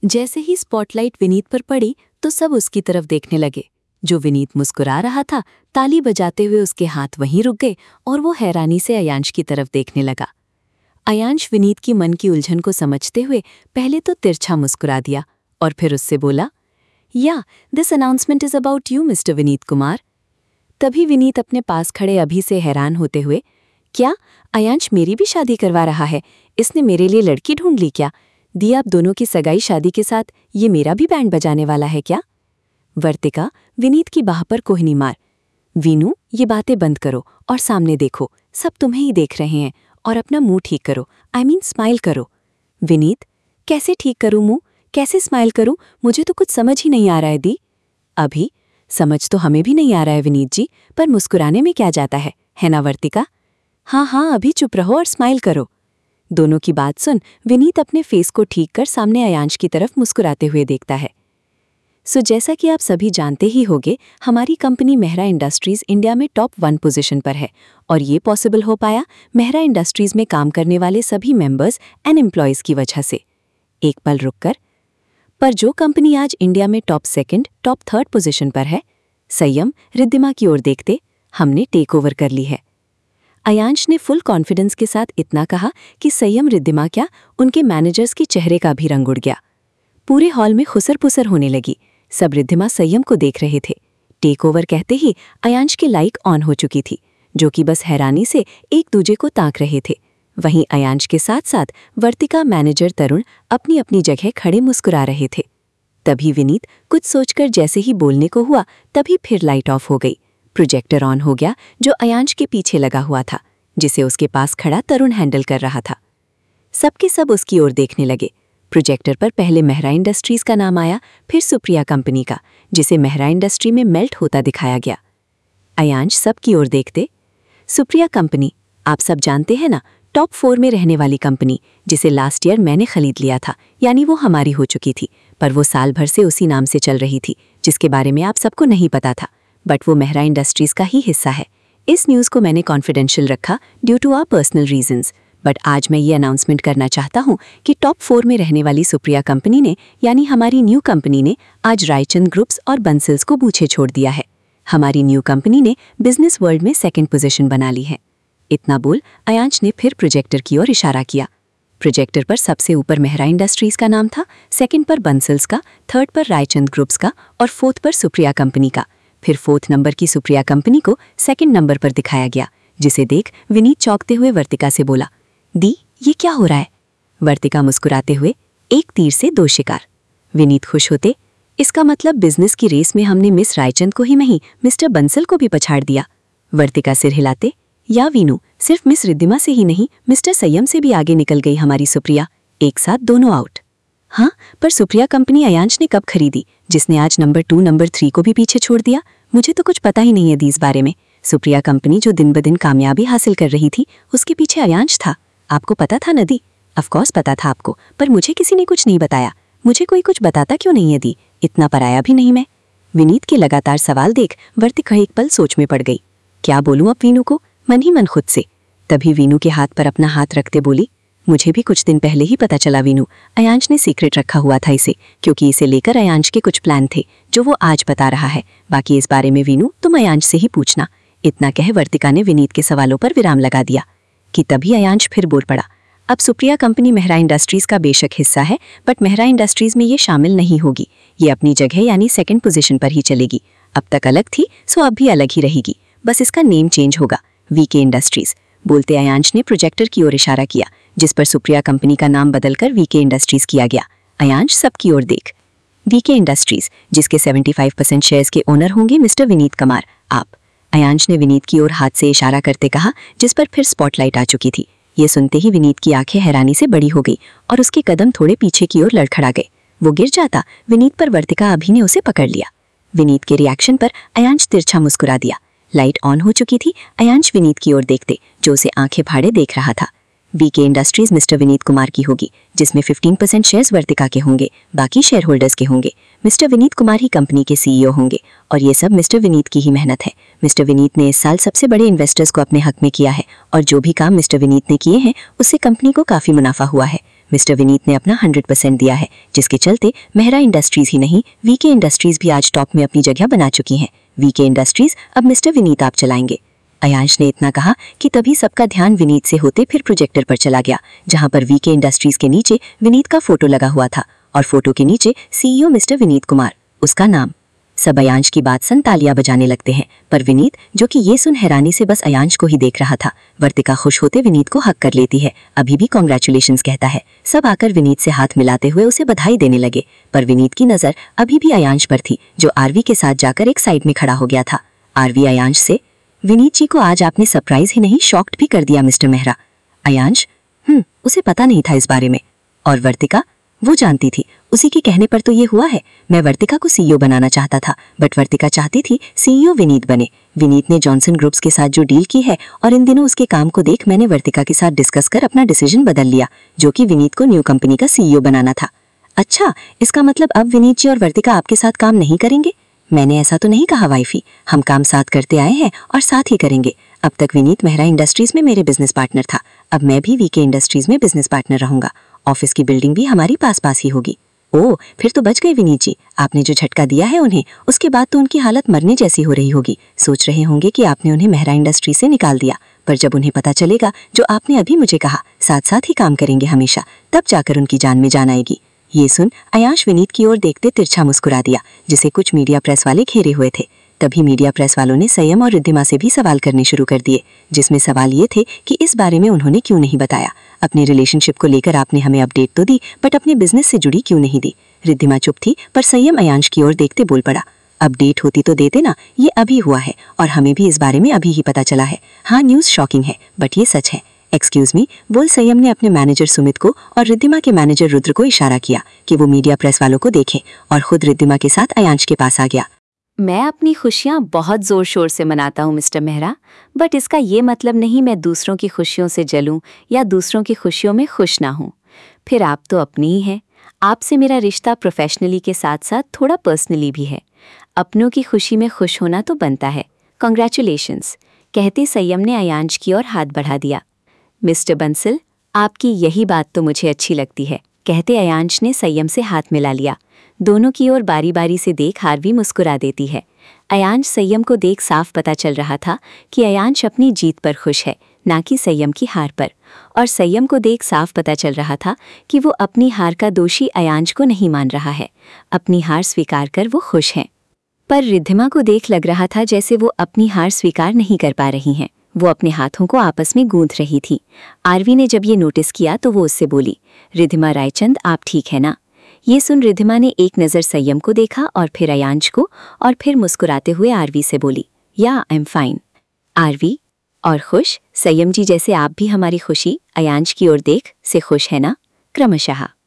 जैसे ही स्पॉटलाइट विनीत पर पड़ी तो सब उसकी तरफ देखने लगे। जो विनीत मुस्कुरा रहा था, ताली बजाते हुए उसके हाथ वहीं रुक गए और वो हैरानी से अयांश की तरफ देखने लगा। अयांश विनीत की मन की उलझन को समझते हुए पहले तो तिरछा मुस्कुरा दिया और फिर उससे बोला, yeah this announcement is about you mister Vineet Kumar. तभी विनीत अपने पास खड़े अभी से हैरान होते हुए, क्या अयांश मेरी भी शादी करवा रहा है? इसने मेरे लिए लड़की ढूंढ ली क्या? दी आप दोनों की सगाई शादी के साथ ये मेरा भी बैंड बजाने वाला है क्या? वर्तिका विनीत की बाह पर कोहनी मार, वीनू ये बातें बंद करो और सामने देखो, सब तुम्हें ही देख रहे हैं और अपना मुंह ठीक करो, स्माइल करो। विनीत, कैसे ठीक करूं मुंह, कैसे स्माइल करूं? मुझे तो कुछ समझ ही नहीं आ रहा है दी। अभी समझ तो हमें भी नहीं आ रहा है विनीत जी, पर मुस्कुराने में क्या जाता है ना वर्तिका? हाँ, अभी चुप रहो और स्माइल करो। दोनों की बात सुन विनीत अपने फेस को ठीक कर सामने अयांश की तरफ मुस्कुराते हुए देखता है। जैसा कि आप सभी जानते ही होंगे, हमारी कंपनी मेहरा इंडस्ट्रीज इंडिया में टॉप 1 पोजीशन पर है और ये पॉसिबल हो पाया मेहरा इंडस्ट्रीज में काम करने वाले सभी मेंबर्स एंड एम्प्लॉयज़ की वजह से। एक पल रुककर, पर जो कंपनी आज इंडिया में टॉप 2, टॉप 3 पोजीशन पर है, संयम रिद्धिमा की ओर देखते, हमने टेक ओवर कर ली है। अयांश ने फुल कॉन्फिडेंस के साथ इतना कहा कि संयम रिद्धिमा क्या, उनके मैनेजर्स के चेहरे का भी रंग उड़ गया। पूरे हॉल में खुसर-पुसर होने लगी। सब रिद्धिमा संयम को देख रहे थे। टेक ओवर कहते ही अयांश की लाइक ऑन हो चुकी थी, जो कि बस हैरानी से एक दूजे को ताक रहे थे। वहीं अयांश के साथ साथ वर्तिका, मैनेजर तरुण अपनी अपनी जगह खड़े मुस्कुरा रहे थे। तभी विनीत कुछ सोचकर जैसे ही बोलने को हुआ, तभी फिर लाइट ऑफ हो गई। प्रोजेक्टर ऑन हो गया जो अयांश के पीछे लगा हुआ था, जिसे उसके पास खड़ा तरुण हैंडल कर रहा था। सबके सब उसकी ओर देखने लगे। प्रोजेक्टर पर पहले मेहरा इंडस्ट्रीज का नाम आया, फिर सुप्रिया कंपनी का, जिसे मेहरा इंडस्ट्री में मेल्ट होता दिखाया गया। अयांश सबकी ओर देखते, सुप्रिया कंपनी आप सब जानते हैं ना, टॉप 4 में रहने वाली कंपनी, जिसे लास्ट ईयर मैंने खरीद लिया था, यानी वो हमारी हो चुकी थी, पर वो साल भर से उसी नाम से चल रही थी, जिसके बारे में आप सबको नहीं पता था, बट वो मेहरा इंडस्ट्रीज का ही हिस्सा है। इस न्यूज़ को मैंने कॉन्फिडेंशियल रखा due to our personal reasons, but आज मैं ये अनाउंसमेंट करना चाहता हूँ कि टॉप 4 में रहने वाली सुप्रिया कंपनी ने, यानी हमारी न्यू कंपनी ने, आज रायचंद ग्रुप्स और बंसल्स को पीछे छोड़ दिया है। हमारी न्यू कंपनी ने बिजनेस वर्ल्ड में 2nd पोजीशन बना ली है। इतना बोल अयांश ने फिर प्रोजेक्टर की ओर इशारा किया। प्रोजेक्टर पर सबसे ऊपर मेहरा इंडस्ट्रीज का नाम था, 2nd पर बंसल्स का, 3rd पर रायचंद ग्रुप्स का और 4th पर सुप्रिया कंपनी का। फिर 4th नंबर की सुप्रिया कंपनी को 2nd नंबर पर दिखाया गया, जिसे देख विनीत चौंकते हुए वर्तिका से बोला, दी ये क्या हो रहा है? वर्तिका मुस्कुराते हुए, एक तीर से 2 शिकार। विनीत खुश होते, इसका मतलब बिजनेस की रेस में हमने मिस रायचंद को ही नहीं, मिस्टर बंसल को भी पछाड़ दिया। वर्तिका सिर हिलाते, या वीनू, सिर्फ मिस रिद्धिमा से ही नहीं, मिस्टर संयम से भी आगे निकल गई हमारी सुप्रिया, एक साथ दोनों आउट। हाँ, पर सुप्रिया कंपनी अयांश ने कब खरीदी, जिसने आज नंबर 2, नंबर 3 को भी पीछे छोड़ दिया? मुझे तो कुछ पता ही नहीं है दी इस बारे में। सुप्रिया कंपनी जो दिन ब दिन कामयाबी हासिल कर रही थी, उसके पीछे अयांश था। आपको पता था न दी? ऑफकोर्स पता था आपको, पर मुझे किसी ने कुछ नहीं बताया। मुझे कोई कुछ बताता क्यों नहीं है दी? इतना पराया भी नहीं मैं। विनीत के लगातार सवाल देख वर्तिका एक पल सोच में पड़ गई। क्या बोलूं अब वीनू को, मन ही मन खुद से। तभी वीनू के हाथ पर अपना हाथ रखते बोली, मुझे भी कुछ दिन पहले ही पता चला वीनू, अयांश ने सीक्रेट रखा हुआ था इसे, क्योंकि इसे लेकर अयांश के कुछ प्लान थे जो वो आज बता रहा है। बाकी इस बारे में वीनू तुम अयांश से ही पूछना। इतना कह वर्तिका ने विनीत के सवालों पर विराम लगा दिया कि तभी अयांश फिर बोल पड़ा, अब सुप्रिया कंपनी मेहरा इंडस्ट्रीज का बेशक हिस्सा है, बट मेहरा इंडस्ट्रीज में ये शामिल नहीं होगी। ये अपनी जगह यानी 2nd पोजीशन पर ही चलेगी। अब तक अलग थी, सो अब भी अलग ही रहेगी, बस इसका नेम चेंज होगा, वीके इंडस्ट्रीज। बोलते अयांश ने प्रोजेक्टर की ओर इशारा किया, जिस पर सुप्रिया कंपनी का नाम बदलकर वीके इंडस्ट्रीज किया गया। अयांश सबकी ओर देख, वीके इंडस्ट्रीज, जिसके 75% शेयर्स के ओनर होंगे मिस्टर विनीत कुमार, आप। अयांश ने विनीत की ओर हाथ से इशारा करते कहा, जिस पर फिर स्पॉटलाइट आ चुकी थी। ये सुनते ही विनीत की आंखें हैरानी से बड़ी हो गई और उसके कदम थोड़े पीछे की ओर लड़खड़ा गए। वो गिर जाता, विनीत पर वर्तिका अभी ने उसे पकड़ लिया। विनीत के रिएक्शन पर अयांश तिरछा मुस्कुरा दिया। लाइट ऑन हो चुकी थी। अयांश विनीत की ओर देखते, जो उसे आंखें फाड़े देख रहा था। V K industries mister Vineet Kumar की होगी, जिसमें 15% शेयर्स वर्तिका के होंगे, बाकी शेयर होल्डर्स के होंगे। मिस्टर विनीत कुमार ही कंपनी के सीईओ होंगे और ये सब मिस्टर विनीत की ही मेहनत है। मिस्टर विनीत ने इस साल सबसे बड़े इन्वेस्टर्स को अपने हक में किया है और जो भी काम मिस्टर विनीत ने किए हैं उससे कंपनी को काफी मुनाफा हुआ है। मिस्टर विनीत ने अपना 100% दिया है, जिसके चलते मेहरा इंडस्ट्रीज ही नहीं वीके इंडस्ट्रीज भी आज टॉप में अपनी जगह बना चुकी हैं। वीके इंडस्ट्रीज अब मिस्टर विनीत आप चलाएंगे। अयांश ने इतना कहा कि तभी सबका ध्यान विनीत से होते फिर प्रोजेक्टर पर चला गया, जहां पर वीके इंडस्ट्रीज के नीचे विनीत का फोटो लगा हुआ था और फोटो के नीचे सीईओ मिस्टर विनीत कुमार, उसका नाम। सब अयांश की बात सुन तालियां बजाने लगते हैं, पर विनीत, जो कि ये सुन हैरानी से बस अयांश को ही देख रहा था। वर्तिका खुश होते विनीत को हक कर लेती है, अभी भी कॉन्ग्रेचुलेशंस कहता है। सब आकर विनीत से हाथ मिलाते हुए उसे बधाई देने लगे, पर विनीत की नजर अभी भी अयांश पर थी, जो आरवी के साथ जाकर एक साइड में खड़ा हो गया था। आरवी अयांश से, विनीत जी को आज आपने सरप्राइज ही नहीं शॉक्ड भी कर दिया मिस्टर मेहरा। अयांश, उसे पता नहीं था इस बारे में। और वर्तिका, वो जानती थी, उसी के कहने पर तो ये हुआ है। मैं वर्तिका को सीईओ बनाना चाहता था, बट वर्तिका चाहती थी सीईओ विनीत बने। विनीत ने जॉनसन ग्रुप्स के साथ जो डील की है और इन दिनों उसके काम को देख मैंने वर्तिका के साथ डिस्कस कर अपना डिसीजन बदल लिया, जो कि विनीत को न्यू कंपनी का सीईओ बनाना था। अच्छा, इसका मतलब अब विनीत जी और वर्तिका आपके साथ काम नहीं करेंगे? मैंने ऐसा तो नहीं कहा वाइफी, हम काम साथ करते आए हैं और साथ ही करेंगे। अब तक विनीत मेहरा इंडस्ट्रीज में मेरे बिजनेस पार्टनर था, अब मैं भी वीके इंडस्ट्रीज में बिजनेस पार्टनर रहूंगा। ऑफिस की बिल्डिंग भी हमारी पास पास ही होगी। ओह, फिर तो बच गए विनीत जी। आपने जो झटका दिया है उन्हें, उसके बाद तो उनकी हालत मरने जैसी हो रही होगी। सोच रहे होंगे कि आपने उन्हें मेहरा इंडस्ट्री से निकाल दिया, पर जब उन्हें पता चलेगा जो आपने अभी मुझे कहा, साथ साथ ही काम करेंगे हमेशा, तब जाकर उनकी जान में जान आएगी। ये सुन अयांश विनीत की ओर देखते तिरछा मुस्कुरा दिया, जिसे कुछ मीडिया प्रेस वाले घेरे हुए थे। तभी मीडिया प्रेस वालों ने संयम और रिद्धिमा से भी सवाल करने शुरू कर दिए, जिसमें सवाल ये थे कि इस बारे में उन्होंने क्यों नहीं बताया। अपने रिलेशनशिप को लेकर आपने हमें अपडेट तो दी, बट अपने बिजनेस से जुड़ी क्यों नहीं दी। रिद्धिमा चुप थी, पर संयम अयांश की ओर देखते बोल पड़ा, अपडेट होती तो देते ना, ये अभी हुआ है और हमें भी इस बारे में अभी ही पता चला है। हाँ, न्यूज़ शॉकिंग है, बट ये सच है। एक्सक्यूज मी, बोल संयम ने अपने मैनेजर सुमित को और रिद्धिमा के मैनेजर रुद्र को इशारा किया कि वो मीडिया प्रेस वालों को देखें, और खुद रिद्धिमा के साथ अयांश के पास आ गया। मैं अपनी खुशियाँ बहुत ज़ोर शोर से मनाता हूँ मिस्टर मेहरा, बट इसका ये मतलब नहीं मैं दूसरों की खुशियों से जलूं या दूसरों की खुशियों में खुश ना हूँ। फिर आप तो अपनी ही हैं। आपसे मेरा रिश्ता प्रोफेशनली के साथ साथ थोड़ा पर्सनली भी है। अपनों की खुशी में खुश होना तो बनता है। कॉन्ग्रेचुलेशंस, कहते संयम ने अयांश की ओर हाथ बढ़ा दिया। मिस्टर बंसल, आपकी यही बात तो मुझे अच्छी लगती है, कहते अयांश ने संयम से हाथ मिला लिया। दोनों की ओर बारी बारी से देख आरवी मुस्कुरा देती है। अयांश संयम को देख साफ पता चल रहा था कि अयांश अपनी जीत पर खुश है, ना कि संयम की हार पर, और संयम को देख साफ पता चल रहा था कि वो अपनी हार का दोषी अयांश को नहीं मान रहा है। अपनी हार स्वीकार कर वो खुश हैं। पर रिद्धिमा को देख लग रहा था जैसे वो अपनी हार स्वीकार नहीं कर पा रही हैं। वो अपने हाथों को आपस में गूंथ रही थी। आरवी ने जब ये नोटिस किया तो वो उससे बोली, रिद्धिमा रायचंद, आप ठीक है ना? ये सुन रिद्धिमा ने एक नज़र संयम को देखा और फिर अयांश को, और फिर मुस्कुराते हुए आरवी से बोली, या आई एम फाइन। आरवी, और खुश? संयम जी जैसे आप भी हमारी खुशी, अयांश की ओर देख, से खुश है ना? क्रमशः।